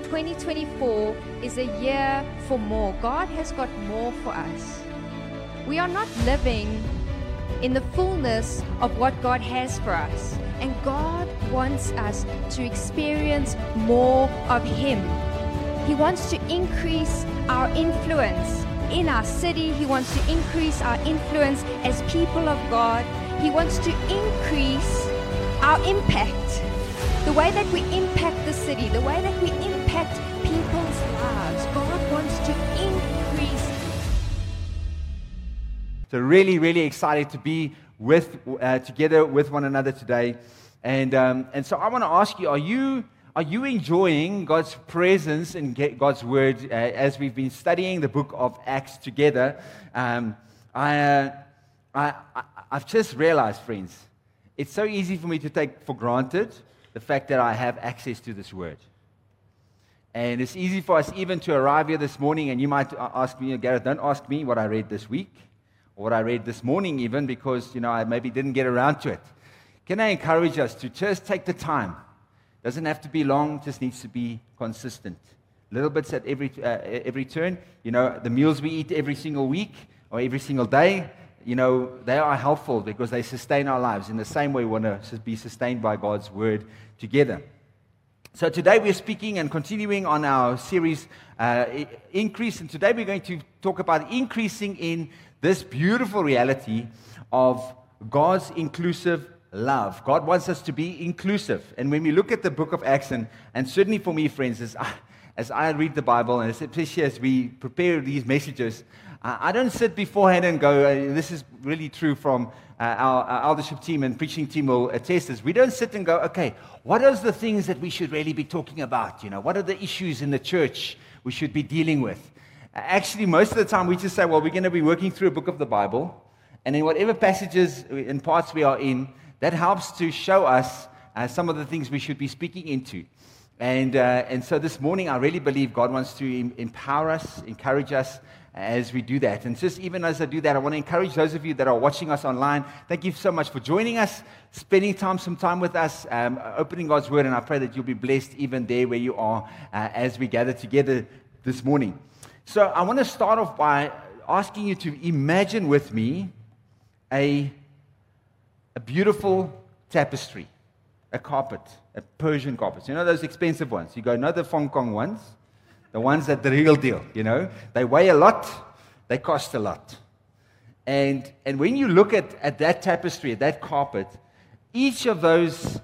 2024 is a year for more. God has got more for us. We are not living in the fullness of what God has for us. And God wants us to experience more of Him. He wants to increase our influence in our city. He wants to increase our influence as people of God. He wants to increase our impact. The way that we impact the city, the way that we impact people's lives. God wants to increase. So really, really excited to be together with one another today. And so I want to ask you, are you enjoying God's presence and God's Word as we've been studying the book of Acts together? I've just realized, friends, it's so easy for me to take for granted the fact that I have access to this Word. And it's easy for us even to arrive here this morning, and you might ask me, Gareth, don't ask me what I read this week, or what I read this morning even, because, I maybe didn't get around to it. Can I encourage us to just take the time? Doesn't have to be long, just needs to be consistent. Little bits at every turn. The meals we eat every single week or every single day, they are helpful because they sustain our lives. In the same way, we want to be sustained by God's Word together. So today we're speaking and continuing on our series, Increase. And today we're going to talk about increasing in this beautiful reality of God's inclusive love. God wants us to be inclusive. And when we look at the book of Acts, and certainly for me, friends, as I read the Bible, and especially as we prepare these messages, I don't sit beforehand and go, this is really true from our eldership team and preaching team will attest this. We don't sit and go, okay, what are the things that we should really be talking about? What are the issues in the church we should be dealing with? Actually, most of the time we just say, well, we're going to be working through a book of the Bible, and in whatever passages and parts we are in, that helps to show us some of the things we should be speaking into. And so this morning, I really believe God wants to empower us, encourage us as we do that. And just even as I do that, I want to encourage those of you that are watching us online. Thank you so much for joining us, spending some time with us, opening God's Word, and I pray that you'll be blessed even there where you are as we gather together this morning. So I want to start off by asking you to imagine with me a beautiful tapestry, a carpet, a Persian carpet. Those expensive ones. You go, not the Hong Kong ones, the ones that the real deal, They weigh a lot, they cost a lot. And when you look at that tapestry, at that carpet, each of those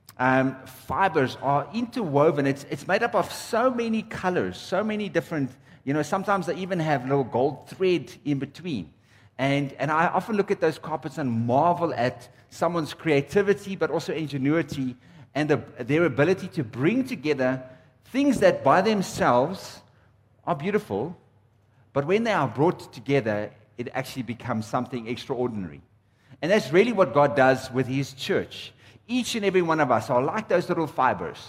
fibers are interwoven. It's made up of so many colors, so many different, sometimes they even have little gold thread in between. And I often look at those carpets and marvel at someone's creativity, but also ingenuity and their ability to bring together things that by themselves are beautiful, but when they are brought together, it actually becomes something extraordinary. And that's really what God does with His church. Each and every one of us are like those little fibers.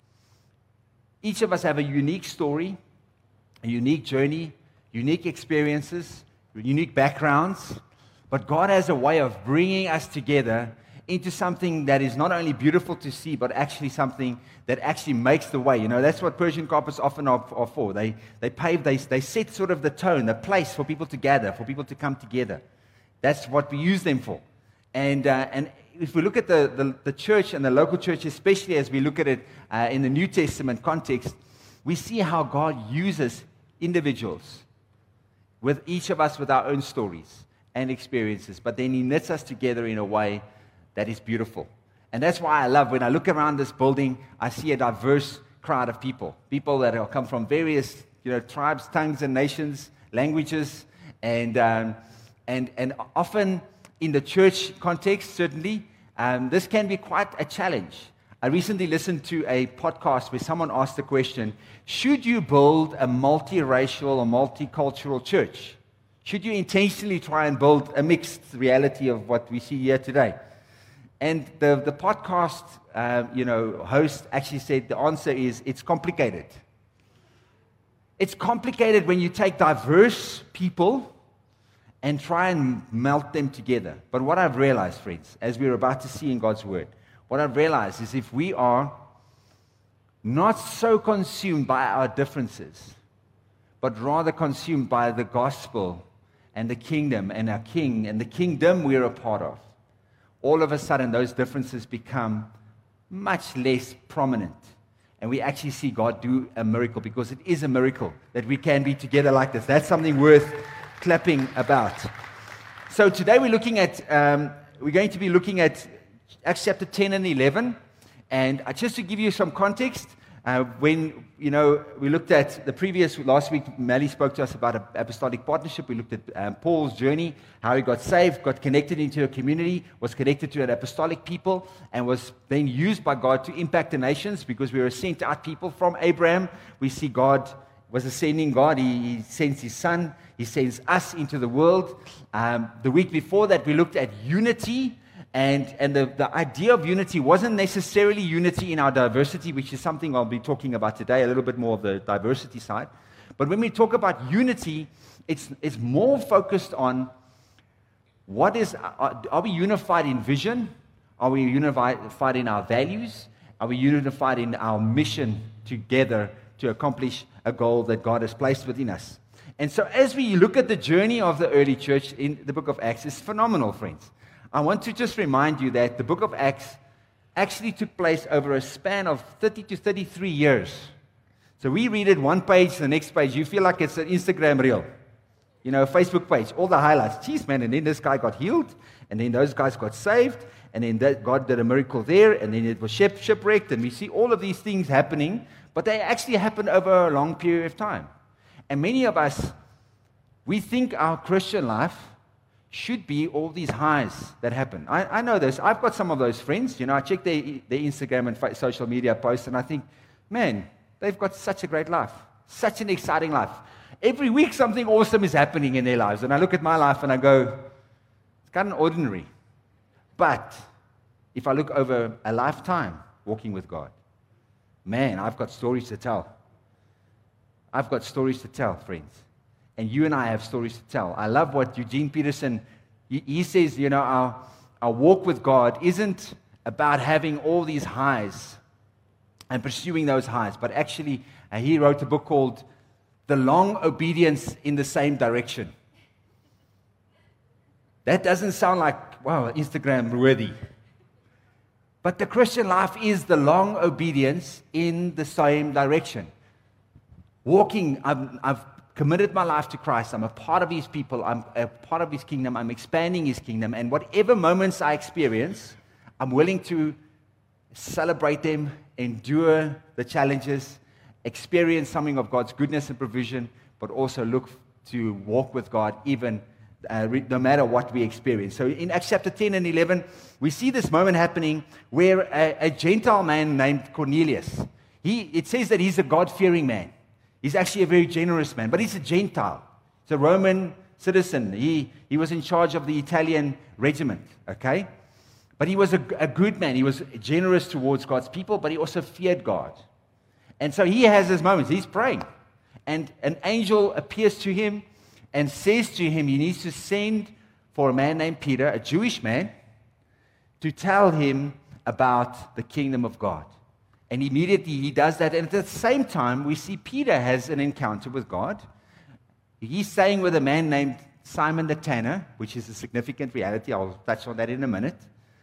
Each of us have a unique story, a unique journey, unique experiences, unique backgrounds, but God has a way of bringing us together into something that is not only beautiful to see, but actually something that actually makes the way. That's what Persian carpets often are for. They set sort of the tone, the place for people to gather, for people to come together. That's what we use them for. And if we look at the church and the local church, especially as we look at it in the New Testament context, we see how God uses individuals, with each of us with our own stories and experiences, but then He knits us together in a way that is beautiful. And that's why I love when I look around this building, I see a diverse crowd of people that come from various tribes, tongues, and nations, languages, and often in the church context, certainly, this can be quite a challenge. I recently listened to a podcast where someone asked the question, should you build a multiracial or multicultural church? Should you intentionally try and build a mixed reality of what we see here today? And the podcast host actually said the answer is, it's complicated. It's complicated when you take diverse people and try and melt them together. But what I've realized, friends, as we're about to see in God's Word, what I've realized is if we are not so consumed by our differences, but rather consumed by the gospel and the kingdom and our king and the kingdom we're a part of, all of a sudden those differences become much less prominent. And we actually see God do a miracle, because it is a miracle that we can be together like this. That's something worth clapping about. So today we're going to be looking at Acts chapter 10 and 11. And just to give you some context, when we looked at last week, Mally spoke to us about apostolic partnership. We looked at Paul's journey, how he got saved, got connected into a community, was connected to an apostolic people, and was then used by God to impact the nations, because we were sent out people from Abraham. We see God was a sending God. He sends his son. He sends us into the world. The week before that, we looked at unity. And the idea of unity wasn't necessarily unity in our diversity, which is something I'll be talking about today, a little bit more of the diversity side. But when we talk about unity, it's more focused on are we unified in vision? Are we unified in our values? Are we unified in our mission together to accomplish a goal that God has placed within us? And so as we look at the journey of the early church in the book of Acts, it's phenomenal, friends. I want to just remind you that the book of Acts actually took place over a span of 30 to 33 years. So we read it one page, the next page, you feel like it's an Instagram reel, a Facebook page, all the highlights. Jeez, man, and then this guy got healed, and then those guys got saved, and then God did a miracle there, and then it was shipwrecked, and we see all of these things happening, but they actually happened over a long period of time. And many of us, we think our Christian life should be all these highs that happen. I know this. I've got some of those friends. I check their Instagram and social media posts, and I think, man, they've got such a great life, such an exciting life. Every week something awesome is happening in their lives. And I look at my life and I go, it's kind of ordinary. But if I look over a lifetime walking with God, man, I've got stories to tell. I've got stories to tell, friends. And you and I have stories to tell. I love what Eugene Peterson, he says, our walk with God isn't about having all these highs and pursuing those highs, but actually, he wrote a book called The Long Obedience in the Same Direction. That doesn't sound like, wow, Instagram worthy. But the Christian life is the long obedience in the same direction. Walking, I've committed my life to Christ. I'm a part of His people. I'm a part of His kingdom. I'm expanding His kingdom. And whatever moments I experience, I'm willing to celebrate them, endure the challenges, experience something of God's goodness and provision, but also look to walk with God even no matter what we experience. So in Acts chapter 10 and 11, we see this moment happening where a Gentile man named Cornelius, it says that he's a God-fearing man. He's actually a very generous man, but he's a Gentile. He's a Roman citizen. He was in charge of the Italian regiment, okay? But he was a good man. He was generous towards God's people, but he also feared God. And so he has his moments. He's praying. And an angel appears to him and says to him he needs to send for a man named Peter, a Jewish man, to tell him about the kingdom of God. And immediately he does that. And at the same time, we see Peter has an encounter with God. He's staying with a man named Simon the Tanner, which is a significant reality. I'll touch on that in a minute.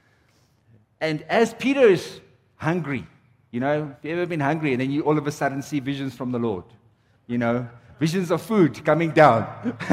And as Peter is hungry, have you ever been hungry and then you all of a sudden see visions from the Lord? Visions of food coming down.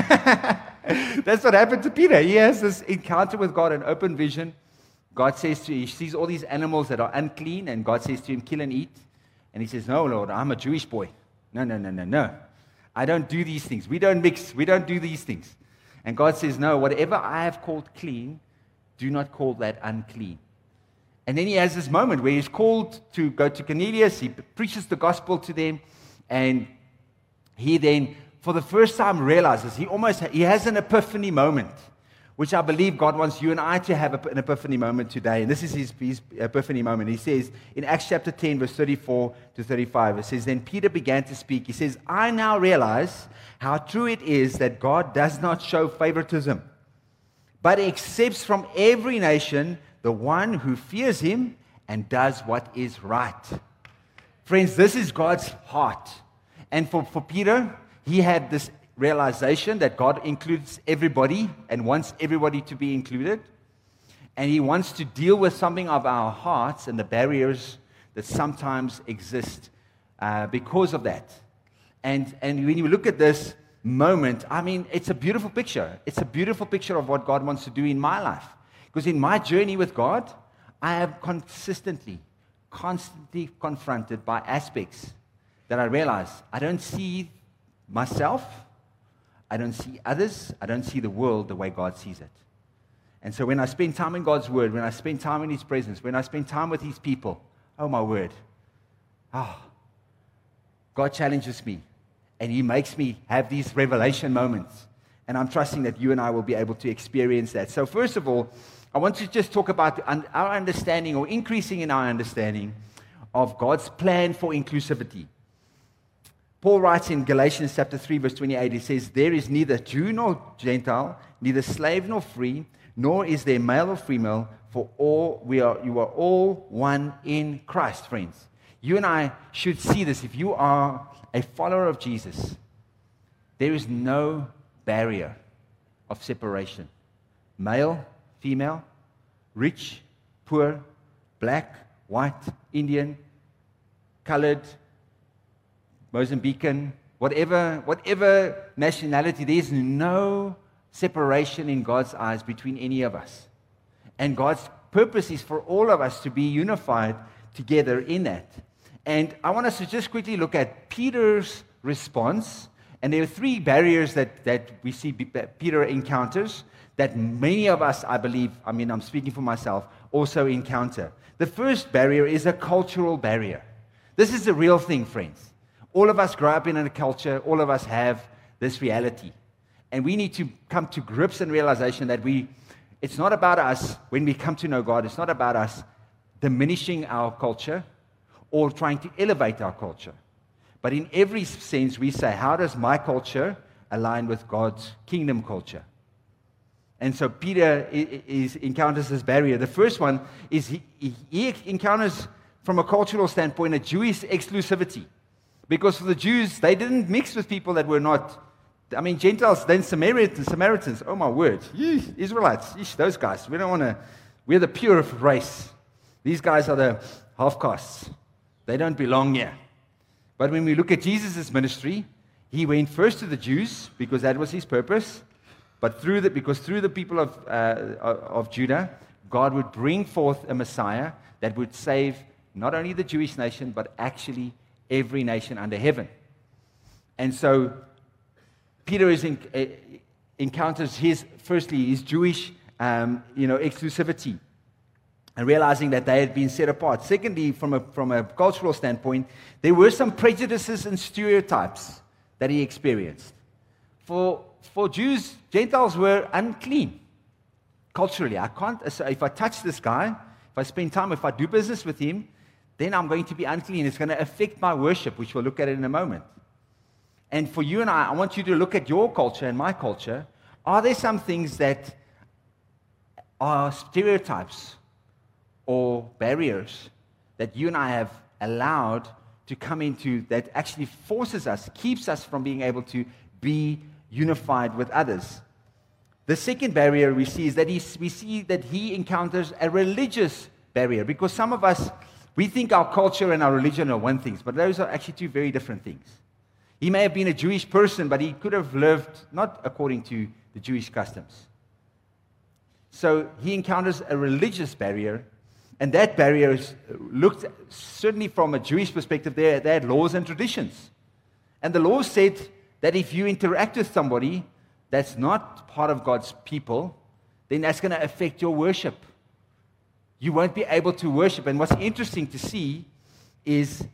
That's what happened to Peter. He has this encounter with God, an open vision. God says to him, he sees all these animals that are unclean, and God says to him, kill and eat. And he says, no, Lord, I'm a Jewish boy. No. I don't do these things. We don't mix. We don't do these things. And God says, no, whatever I have called clean, do not call that unclean. And then he has this moment where he's called to go to Cornelius. He preaches the gospel to them. And he then, for the first time, realizes he has an epiphany moment, which I believe God wants you and I to have an epiphany moment today. And this is his epiphany moment. He says in Acts chapter 10, verse 34 to 35, it says, then Peter began to speak. He says, I now realize how true it is that God does not show favoritism, but accepts from every nation the one who fears him and does what is right. Friends, this is God's heart. And for Peter, he had this realization that God includes everybody and wants everybody to be included. And he wants to deal with something of our hearts and the barriers that sometimes exist because of that. And when you look at this moment, I mean, it's a beautiful picture. It's a beautiful picture of what God wants to do in my life. Because in my journey with God, I am constantly confronted by aspects that I realize I don't see myself, I don't see others, I don't see the world the way God sees it. And so when I spend time in God's Word, when I spend time in His presence, when I spend time with His people, oh my word, God challenges me and He makes me have these revelation moments. And I'm trusting that you and I will be able to experience that. So first of all, I want to just talk about our understanding or increasing in our understanding of God's plan for inclusivity. Paul writes in Galatians chapter 3, verse 28, he says, there is neither Jew nor Gentile, neither slave nor free, nor is there male or female, for you are all one in Christ, friends. You and I should see this. If you are a follower of Jesus, there is no barrier of separation. Male, female, rich, poor, black, white, Indian, colored, Mozambican, whatever nationality, there is no separation in God's eyes between any of us. And God's purpose is for all of us to be unified together in that. And I want us to just quickly look at Peter's response. And there are three barriers that we see Peter encounters that many of us, I believe, I'm speaking for myself, also encounter. The first barrier is a cultural barrier. This is a real thing, friends. All of us grow up in a culture. All of us have this reality. And we need to come to grips and realization that it's not about us, when we come to know God, it's not about us diminishing our culture or trying to elevate our culture. But in every sense, we say, how does my culture align with God's kingdom culture? And so Peter encounters this barrier. The first one is he encounters, from a cultural standpoint, a Jewish exclusivity. Because for the Jews, they didn't mix with people that were not, Gentiles, then Samaritans, oh my word, Israelites, those guys, we're the pure race. These guys are the half-castes. They don't belong here. But when we look at Jesus' ministry, he went first to the Jews, because that was his purpose, but through the people of Judah, God would bring forth a Messiah that would save not only the Jewish nation, but actually every nation under heaven. And so Peter encounters his Jewish exclusivity, and realizing that they had been set apart. Secondly, from a cultural standpoint, there were some prejudices and stereotypes that he experienced. For Jews, Gentiles were unclean culturally. If I touch this guy, if I spend time, if I do business with him, then I'm going to be unclean. It's going to affect my worship, which we'll look at in a moment. And for you and I want you to look at your culture and my culture. Are there some things that are stereotypes or barriers that you and I have allowed to come into that actually forces us, keeps us from being able to be unified with others? The second barrier we see is that we see that he encounters a religious barrier, because some of us, we think our culture and our religion are one thing, but those are actually two very different things. He may have been a Jewish person, but he could have lived not according to the Jewish customs. So he encounters a religious barrier, and that barrier is looked, certainly from a Jewish perspective, they had laws and traditions. And the law said that if you interact with somebody that's not part of God's people, then that's going to affect your worship. You won't be able to worship. And what's interesting to see is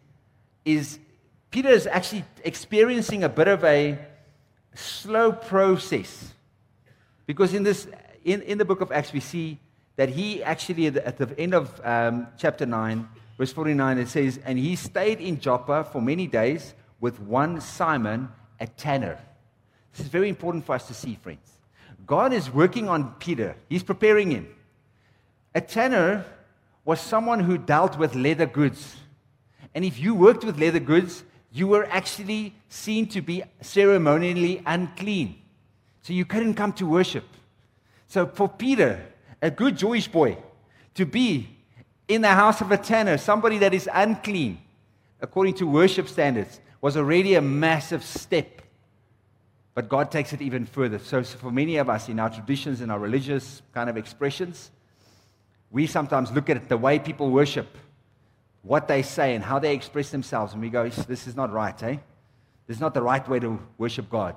Peter is actually experiencing a bit of a slow process. Because in the book of Acts, we see that he actually, at the end of chapter 9, verse 49, it says, and he stayed in Joppa for many days with one Simon, a tanner. This is very important for us to see, friends. God is working on Peter. He's preparing him. A tanner was someone who dealt with leather goods. And if you worked with leather goods, you were actually seen to be ceremonially unclean. So you couldn't come to worship. So for Peter, a good Jewish boy, to be in the house of a tanner, somebody that is unclean, according to worship standards, was already a massive step. But God takes it even further. So for many of us in our traditions, in our religious kind of expressions, we sometimes look at the way people worship, what they say and how they express themselves, and we go, this is not right, eh? This is not the right way to worship God.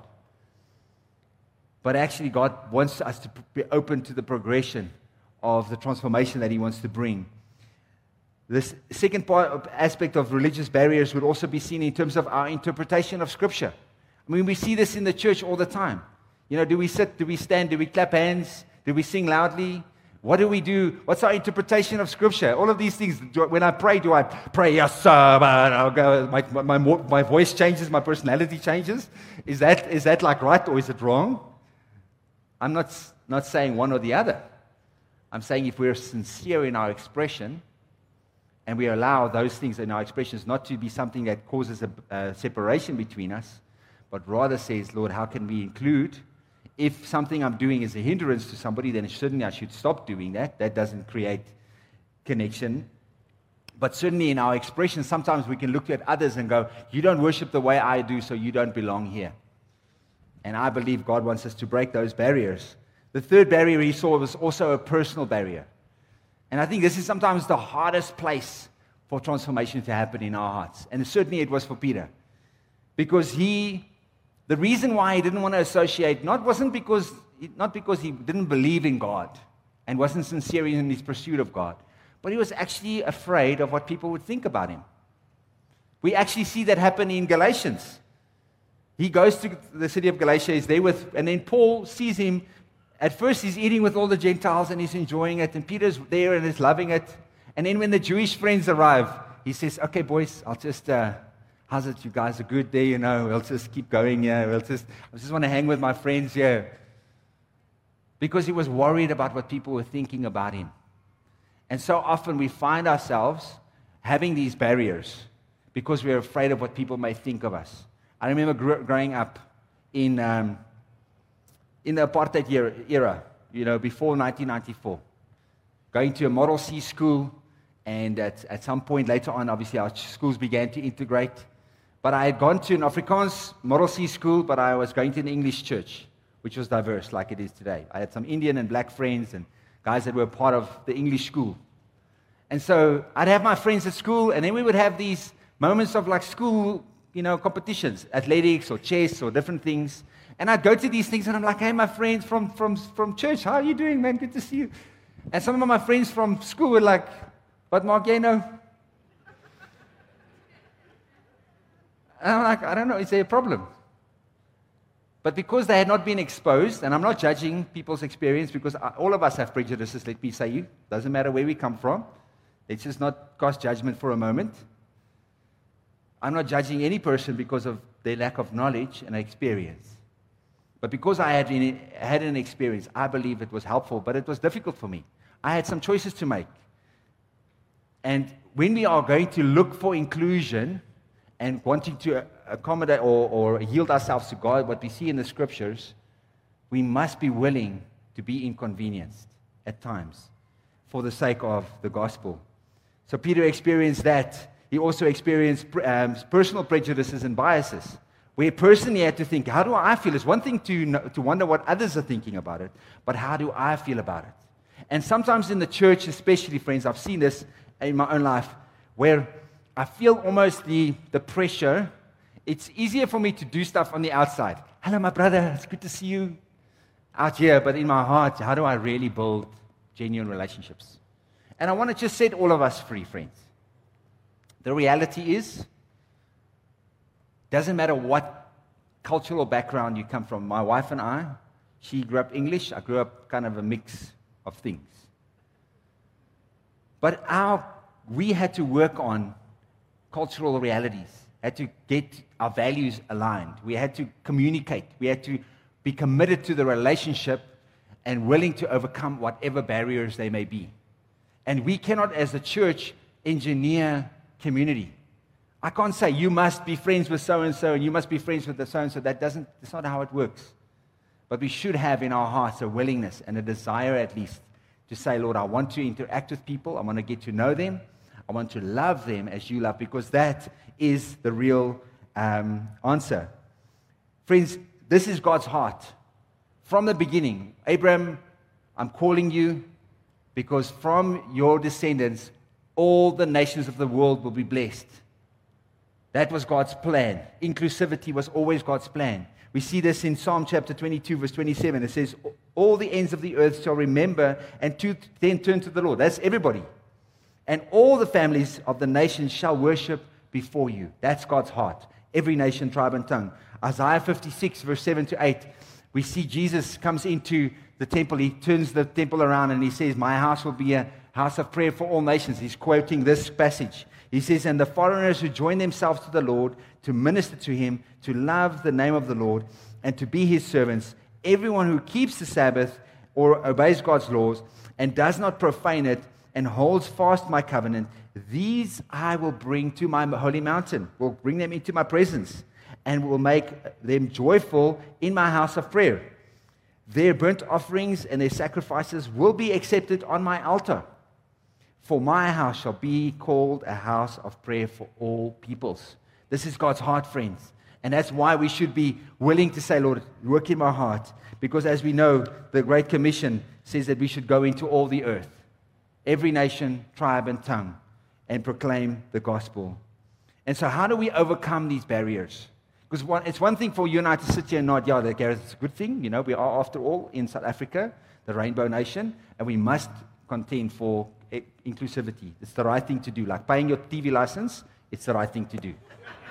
But actually, God wants us to be open to the progression of the transformation that He wants to bring. This second aspect of religious barriers would also be seen in terms of our interpretation of Scripture. I mean, we see this in the church all the time. You know, do we sit, do we stand, do we clap hands, do we sing loudly? What do we do? What's our interpretation of Scripture? All of these things. When I pray, do I pray, yes, sir, I'll go, my voice changes, my personality changes? Is that like right or is it wrong? I'm not saying one or the other. I'm saying if we're sincere in our expression and we allow those things in our expressions not to be something that causes a separation between us, but rather says, Lord, how can we include? If something I'm doing is a hindrance to somebody, then certainly I should stop doing that. That doesn't create connection. But certainly in our expression, sometimes we can look at others and go, you don't worship the way I do, so you don't belong here. And I believe God wants us to break those barriers. The third barrier he saw was also a personal barrier. And I think this is sometimes the hardest place for transformation to happen in our hearts. And certainly it was for Peter. Because the reason why he didn't want to associate, not because he didn't believe in God and wasn't sincere in his pursuit of God, but he was actually afraid of what people would think about him. We actually see that happen in Galatians. He goes to the city of Galatia, he's there and then Paul sees him. At first he's eating with all the Gentiles and he's enjoying it, and Peter's there and is loving it. And then when the Jewish friends arrive, he says, okay, boys, I'll just... how's it? You guys are good there, you know. We'll just keep going here. I just want to hang with my friends here. Because he was worried about what people were thinking about him. And so often we find ourselves having these barriers because we're afraid of what people may think of us. I remember growing up in the apartheid era, you know, before 1994, going to a Model C school, and at some point later on, obviously, our schools began to integrate. But I had gone to an Afrikaans Model C school, but I was going to an English church, which was diverse like it is today. I had some Indian and black friends and guys that were part of the English school. And so I'd have my friends at school, and then we would have these moments of like school, you know, competitions, athletics or chess or different things. And I'd go to these things, and I'm like, hey, my friends from church, how are you doing, man? Good to see you. And some of my friends from school were like, what maak jy nou? And I'm like, I don't know, is there a problem? But because they had not been exposed, and I'm not judging people's experience, because all of us have prejudices, let me say you. Doesn't matter where we come from. Let's just not cast judgment for a moment. I'm not judging any person because of their lack of knowledge and experience. But because I had an experience, I believe it was helpful, but it was difficult for me. I had some choices to make. And when we are going to look for inclusion and wanting to accommodate or yield ourselves to God, what we see in the Scriptures, we must be willing to be inconvenienced at times for the sake of the gospel. So Peter experienced that. He also experienced personal prejudices and biases, where personally he had to think, how do I feel? It's one thing to wonder what others are thinking about it, but how do I feel about it? And sometimes in the church, especially, friends, I've seen this in my own life, where I feel almost the pressure. It's easier for me to do stuff on the outside. Hello, my brother, it's good to see you out here. But in my heart, how do I really build genuine relationships? And I want to just set all of us free, friends. The reality is, doesn't matter what cultural background you come from. My wife and I, she grew up English. I grew up kind of a mix of things. But we had to work on cultural realities, had to get our values aligned. We had to communicate. We had to be committed to the relationship and willing to overcome whatever barriers they may be. And we cannot, as a church, engineer community. I can't say you must be friends with so-and-so and you must be friends with the so-and-so. That's not how it works. But we should have in our hearts a willingness and a desire at least to say, Lord, I want to interact with people. I want to get to know them. I want to love them as you love, because that is the real answer. Friends, this is God's heart. From the beginning, Abraham, I'm calling you because from your descendants, all the nations of the world will be blessed. That was God's plan. Inclusivity was always God's plan. We see this in Psalm chapter 22, verse 27. It says, all the ends of the earth shall remember and then turn to the Lord. That's everybody. And all the families of the nations shall worship before you. That's God's heart. Every nation, tribe, and tongue. Isaiah 56, verse 7 to 8. We see Jesus comes into the temple. He turns the temple around and he says, my house will be a house of prayer for all nations. He's quoting this passage. He says, and the foreigners who join themselves to the Lord to minister to him, to love the name of the Lord, and to be his servants, everyone who keeps the Sabbath or obeys God's laws and does not profane it and holds fast my covenant, these I will bring to my holy mountain, will bring them into my presence, and will make them joyful in my house of prayer. Their burnt offerings and their sacrifices will be accepted on my altar. For my house shall be called a house of prayer for all peoples. This is God's heart, friends. And that's why we should be willing to say, Lord, work in my heart. Because as we know, the Great Commission says that we should go into all the earth, every nation, tribe, and tongue, and proclaim the gospel. And so how do we overcome these barriers? Because it's one thing for you and I to sit here and nod, yeah, Gareth, it's a good thing. You know, we are, after all, in South Africa, the Rainbow Nation, and we must contend for inclusivity. It's the right thing to do. Like paying your TV license, it's the right thing to do.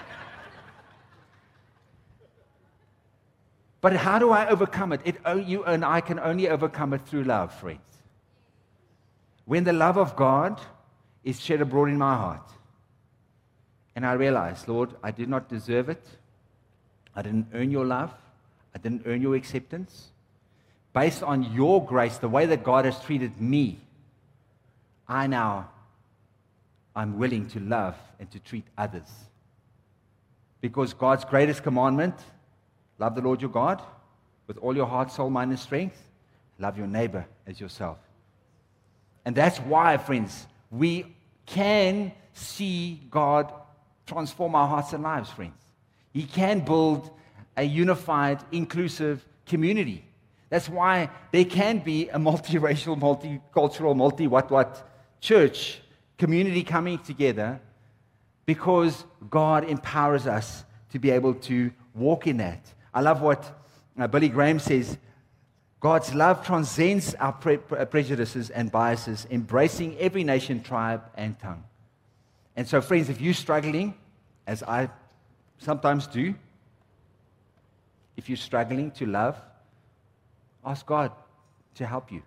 But how do I overcome it? You and I can only overcome it through love, friends. When the love of God is shed abroad in my heart, and I realize, Lord, I did not deserve it. I didn't earn your love. I didn't earn your acceptance. Based on your grace, the way that God has treated me, I'm willing to love and to treat others. Because God's greatest commandment, love the Lord your God with all your heart, soul, mind, and strength. Love your neighbor as yourself. And that's why, friends, we can see God transform our hearts and lives, friends. He can build a unified, inclusive community. That's why there can be a multiracial, multicultural, multi-what church community coming together, because God empowers us to be able to walk in that. I love what Billy Graham says. God's love transcends our prejudices and biases, embracing every nation, tribe, and tongue. And so, friends, if you're struggling, as I sometimes do, if you're struggling to love, ask God to help you.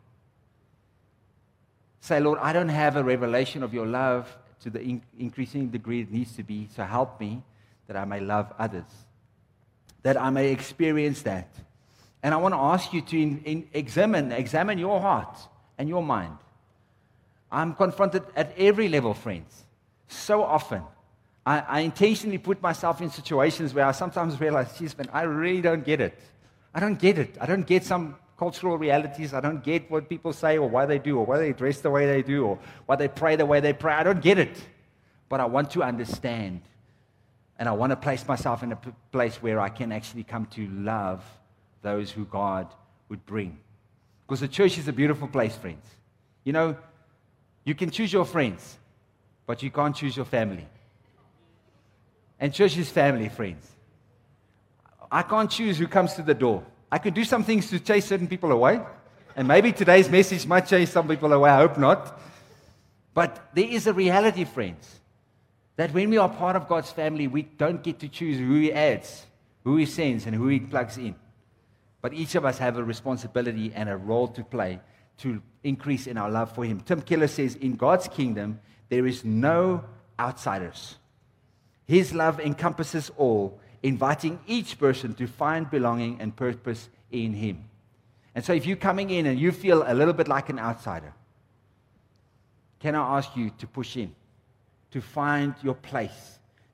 Say, Lord, I don't have a revelation of your love to the increasing degree it needs to be, so help me that I may love others, that I may experience that. And I want to ask you to examine your heart and your mind. I'm confronted at every level, friends. So often, I intentionally put myself in situations where I sometimes realize, geez, man, I really don't get it. I don't get it. I don't get some cultural realities. I don't get what people say or why they do or why they dress the way they do or why they pray the way they pray. I don't get it. But I want to understand. And I want to place myself in a place where I can actually come to love those who God would bring. Because the church is a beautiful place, friends. You know, you can choose your friends, but you can't choose your family. And church is family, friends. I can't choose who comes to the door. I could do some things to chase certain people away. And maybe today's message might chase some people away. I hope not. But there is a reality, friends, that when we are part of God's family, we don't get to choose who He adds, who He sends, and who He plugs in. But each of us have a responsibility and a role to play to increase in our love for Him. Tim Keller says, in God's kingdom, there is no outsiders. His love encompasses all, inviting each person to find belonging and purpose in Him. And so if you're coming in and you feel a little bit like an outsider, can I ask you to push in, to find your place,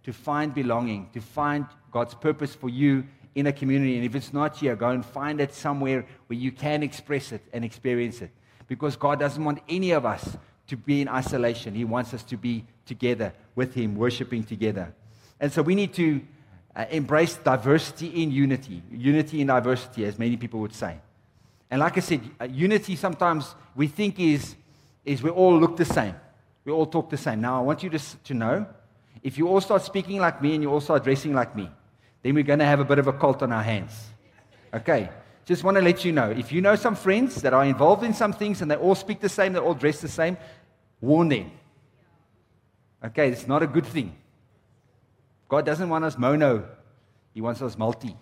to find belonging, to find God's purpose for you in a community. And if it's not here, go and find it somewhere where you can express it and experience it. Because God doesn't want any of us to be in isolation. He wants us to be together with Him, worshiping together. And so we need to embrace diversity in unity. Unity in diversity, as many people would say. And like I said, unity sometimes we think is we all look the same. We all talk the same. Now, I want you to know, if you all start speaking like me and you all start dressing like me, then we're going to have a bit of a cult on our hands. Okay? Just want to let you know, if you know some friends that are involved in some things and they all speak the same, they all dress the same, warn them. Okay? It's not a good thing. God doesn't want us mono. He wants us multi.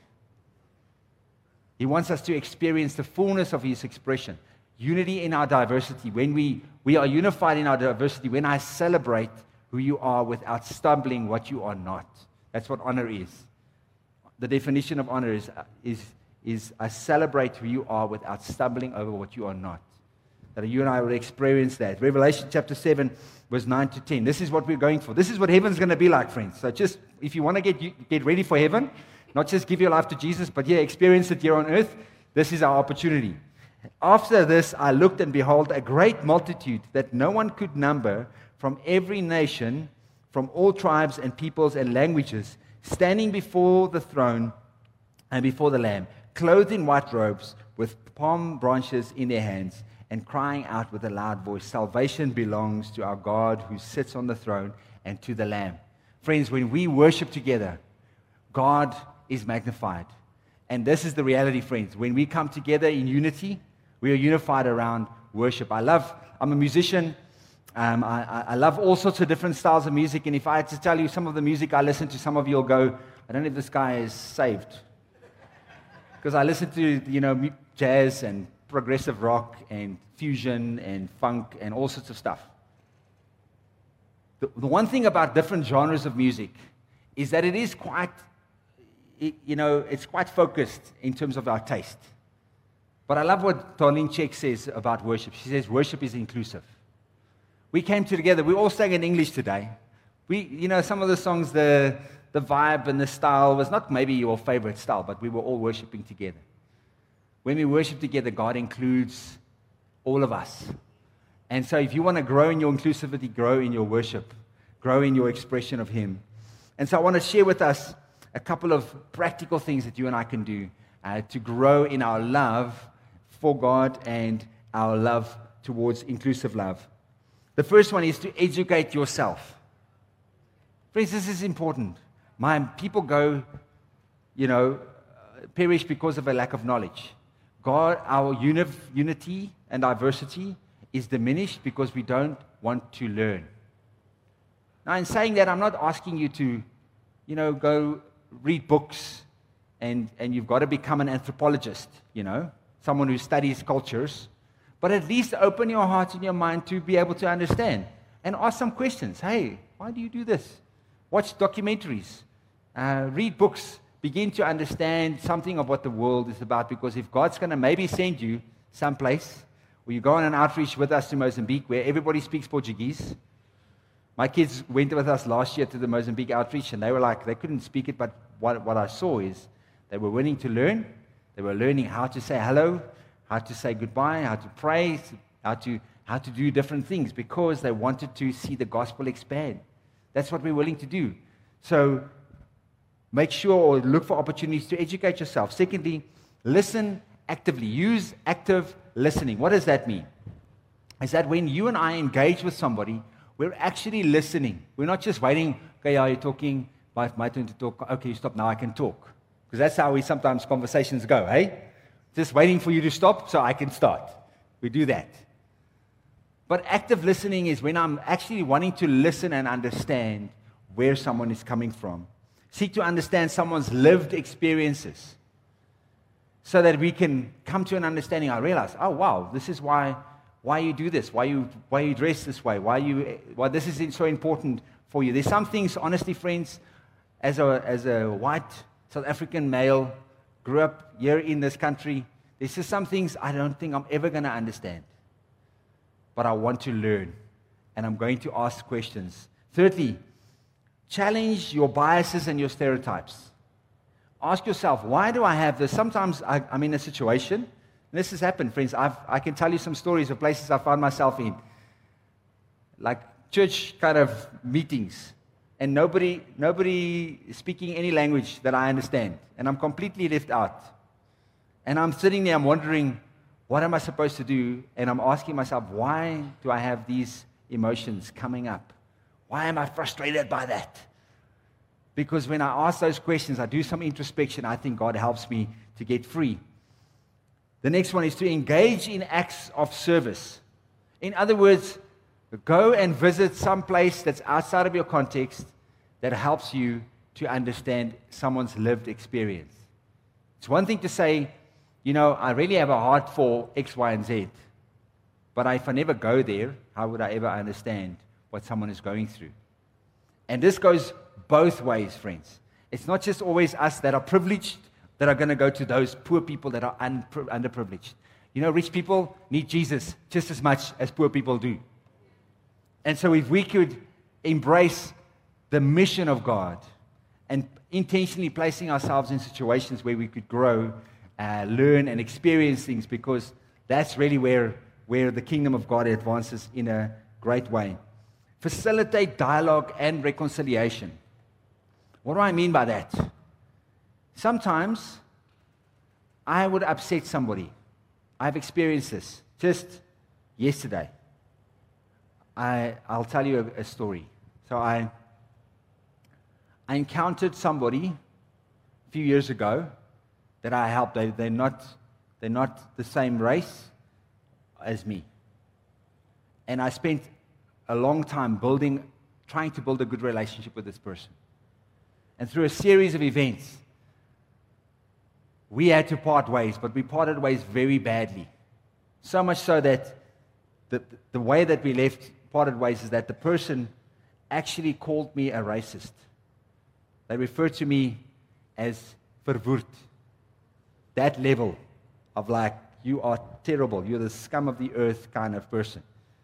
He wants us to experience the fullness of His expression. Unity in our diversity. When we are unified in our diversity, when I celebrate who you are without stumbling what you are not. That's what honor is. The definition of honor is I celebrate who you are without stumbling over what you are not. That you and I will experience that. Revelation chapter 7, verse 9 to 10. This is what we're going for. This is what heaven's going to be like, friends. So just, if you want to get ready for heaven, not just give your life to Jesus, but experience it here on earth, this is our opportunity. After this, I looked, and behold, a great multitude that no one could number, from every nation, from all tribes and peoples and languages, standing before the throne and before the Lamb, clothed in white robes, with palm branches in their hands, and crying out with a loud voice, "Salvation belongs to our God who sits on the throne and to the Lamb." Friends, when we worship together, God is magnified. And this is the reality, friends. When we come together in unity, we are unified around worship. I'm a musician. I love all sorts of different styles of music. And if I had to tell you some of the music I listen to, some of you will go, "I don't know if this guy is saved." Because I listen to, jazz and progressive rock and fusion and funk and all sorts of stuff. The one thing about different genres of music is that it is quite, it's quite focused in terms of our taste. But I love what Darlene Check says about worship. She says worship is inclusive. We came together. We all sang in English today. Some of the songs, the vibe and the style was not maybe your favorite style, but we were all worshiping together. When we worship together, God includes all of us. And so if you want to grow in your inclusivity, grow in your worship, grow in your expression of Him. And so I want to share with us a couple of practical things that you and I can do to grow in our love for God and our love towards inclusive love. The first one is to educate yourself. Friends, this is important. People go, perish because of a lack of knowledge. God, our unity and diversity is diminished because we don't want to learn. Now, in saying that, I'm not asking you to, go read books and you've got to become an anthropologist, someone who studies cultures. But at least open your heart and your mind to be able to understand and ask some questions. Hey, why do you do this? Watch documentaries. Read books. Begin to understand something of what the world is about, because if God's going to maybe send you someplace where you go on an outreach with us to Mozambique where everybody speaks Portuguese. My kids went with us last year to the Mozambique outreach, and they were like, they couldn't speak it, but what I saw is they were willing to learn. They were learning how to say hello, how to say goodbye, how to pray, how to do different things, because they wanted to see the gospel expand. That's what we're willing to do. So make sure or look for opportunities to educate yourself. Secondly, listen actively. Use active listening. What does that mean? Is that when you and I engage with somebody, we're actually listening. We're not just waiting, okay, are you talking? My turn to talk. Okay, stop, now I can talk. Because that's how sometimes conversations go, hey? Just waiting for you to stop so I can start. We do that. But active listening is when I'm actually wanting to listen and understand where someone is coming from. Seek to understand someone's lived experiences so that we can come to an understanding. I realize, oh wow, this is why you do this, why you dress this way, why this is so important for you. There's some things, honestly, friends, as a white South African male, grew up here in this country, there's just some things I don't think I'm ever going to understand. But I want to learn, and I'm going to ask questions. Thirdly, challenge your biases and your stereotypes. Ask yourself, why do I have this? Sometimes I'm in a situation, and this has happened, friends. I can tell you some stories of places I found myself in, like church kind of meetings, and nobody speaking any language that I understand, and I'm completely left out. And I'm sitting there, I'm wondering, what am I supposed to do? And I'm asking myself, why do I have these emotions coming up? Why am I frustrated by that? Because when I ask those questions, I do some introspection, I think God helps me to get free. The next one is to engage in acts of service. In other words, go and visit some place that's outside of your context that helps you to understand someone's lived experience. It's one thing to say, I really have a heart for X, Y, and Z. But if I never go there, how would I ever understand what someone is going through? And this goes both ways, friends. It's not just always us that are privileged that are going to go to those poor people that are underprivileged. Rich people need Jesus just as much as poor people do. And so if we could embrace the mission of God and intentionally placing ourselves in situations where we could grow, learn, and experience things, because that's really where the kingdom of God advances in a great way. Facilitate dialogue and reconciliation. What do I mean by that? Sometimes I would upset somebody. I've experienced this just yesterday. I'll tell you a story. So I encountered somebody a few years ago that I helped. They're not the same race as me. And I spent a long time trying to build a good relationship with this person. And through a series of events, we had to part ways, but we parted ways very badly. So much so that the way that we parted ways is that the person actually called me a racist. They referred to me as verwoerd. That level of like, you are terrible, you're the scum of the earth kind of person.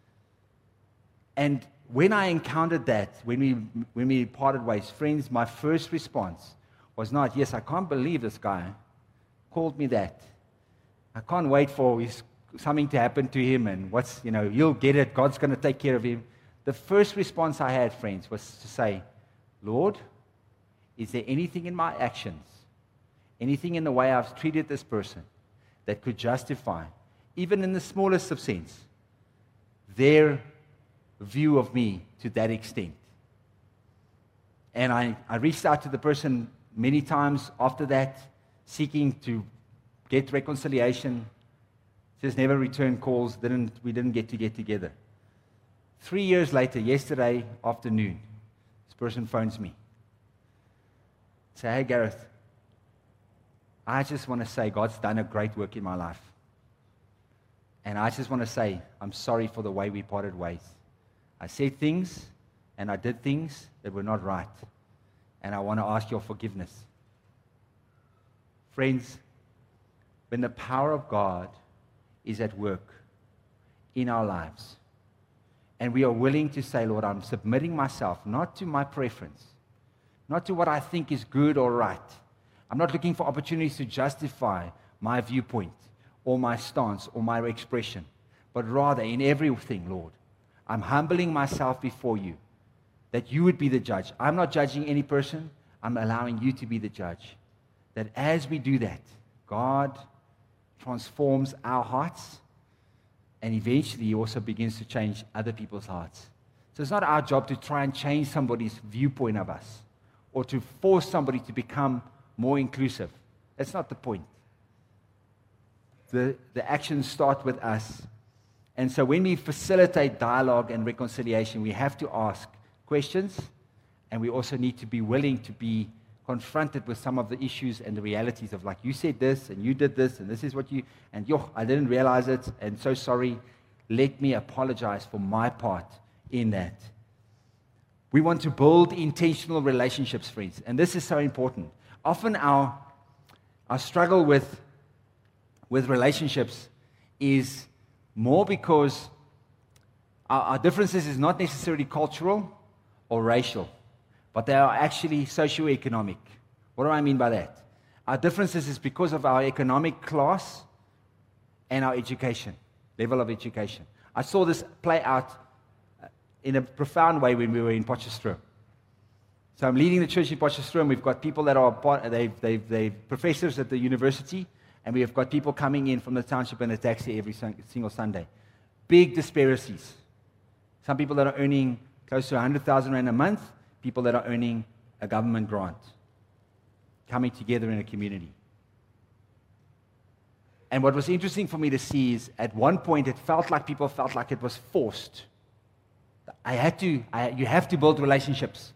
And when I encountered that, when we parted ways, friends, my first response was not, yes, I can't believe this guy called me that. I can't wait for something to happen to him, and he'll get it, God's going to take care of him. The first response I had, friends, was to say, Lord, is there anything in my actions, anything in the way I've treated this person that could justify, even in the smallest of sense, their view of me to that extent? And I reached out to the person many times after that, seeking to get reconciliation. Just never returned calls. We didn't get together. 3 years later, yesterday afternoon, this person phones me. Say, hey Gareth, I just want to say God's done a great work in my life. And I just want to say I'm sorry for the way we parted ways. I said things and I did things that were not right. And I want to ask your forgiveness. Friends, when the power of God is at work in our lives, and we are willing to say, Lord, I'm submitting myself, not to my preference, not to what I think is good or right. I'm not looking for opportunities to justify my viewpoint or my stance or my expression, but rather in everything, Lord, I'm humbling myself before you, that you would be the judge. I'm not judging any person. I'm allowing you to be the judge. That as we do that, God transforms our hearts, and eventually He also begins to change other people's hearts. So it's not our job to try and change somebody's viewpoint of us or to force somebody to become more inclusive. That's not the point. The actions start with us. And so when we facilitate dialogue and reconciliation, we have to ask questions, and we also need to be willing to be confronted with some of the issues and the realities of, like, you said this, and you did this, and this is what I didn't realize it, and so sorry. Let me apologize for my part in that. We want to build intentional relationships, friends, and this is so important. Often our struggle with relationships is more because our differences is not necessarily cultural or racial, but they are actually socioeconomic. What do I mean by that? Our differences is because of our economic class and our education, level of education. I saw this play out in a profound way when we were in Potchefstroom. So I'm leading the church in Potchefstroom. We've got people that are they're professors at the university, and we have got people coming in from the township in a taxi every single Sunday. Big disparities. Some people that are earning close to 100,000 rand a month, people that are earning a government grant, coming together in a community. And what was interesting for me to see is at one point it felt like people felt like it was forced. You have to build relationships.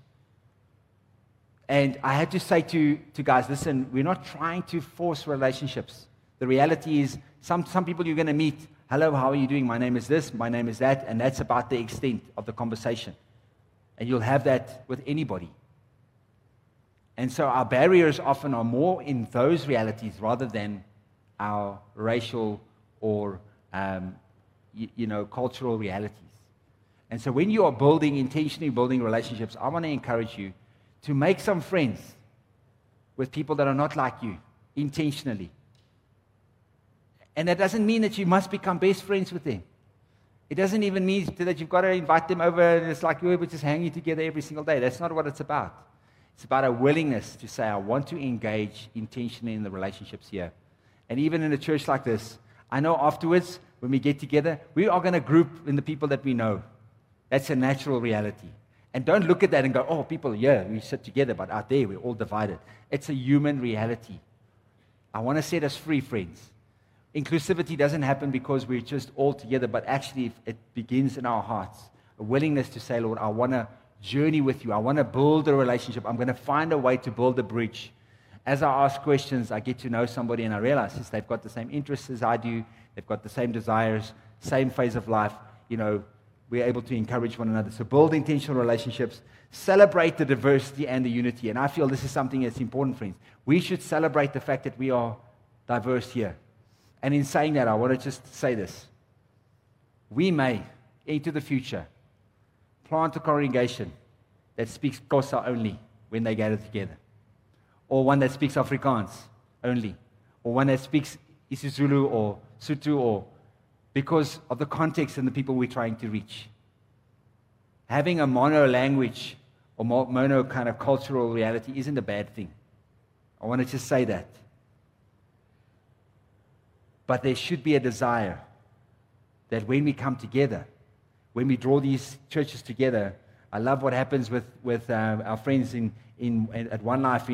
And I had to say to guys, listen, we're not trying to force relationships. The reality is some people you're going to meet, hello, how are you doing? My name is this, my name is that, and that's about the extent of the conversation. And you'll have that with anybody. And so our barriers often are more in those realities rather than our racial or cultural realities. And so when you are intentionally building relationships, I want to encourage you to make some friends with people that are not like you, intentionally. And that doesn't mean that you must become best friends with them. It doesn't even mean that you've got to invite them over and it's like we're just hanging together every single day. That's not what it's about. It's about a willingness to say, I want to engage intentionally in the relationships here. And even in a church like this, I know afterwards, when we get together, we are going to group in the people that we know. That's a natural reality. And don't look at that and go, oh, people, yeah, we sit together, but out there, we're all divided. It's a human reality. I want to set us free, friends. Inclusivity doesn't happen because we're just all together, but actually it begins in our hearts. A willingness to say, Lord, I want to journey with you. I want to build a relationship. I'm going to find a way to build a bridge. As I ask questions, I get to know somebody, and I realize since they've got the same interests as I do, they've got the same desires, same phase of life, we're able to encourage one another. So build intentional relationships, celebrate the diversity and the unity. And I feel this is something that's important, friends. We should celebrate the fact that we are diverse here. And in saying that, I want to just say this. We may, into the future, plant a congregation that speaks Xhosa only when they gather together. Or one that speaks Afrikaans only. Or one that speaks isiZulu or Sotho, or because of the context and the people we're trying to reach. Having a mono language or mono kind of cultural reality isn't a bad thing. I want to just say that. But there should be a desire that when we come together, when we draw these churches together, I love what happens with our friends at One Life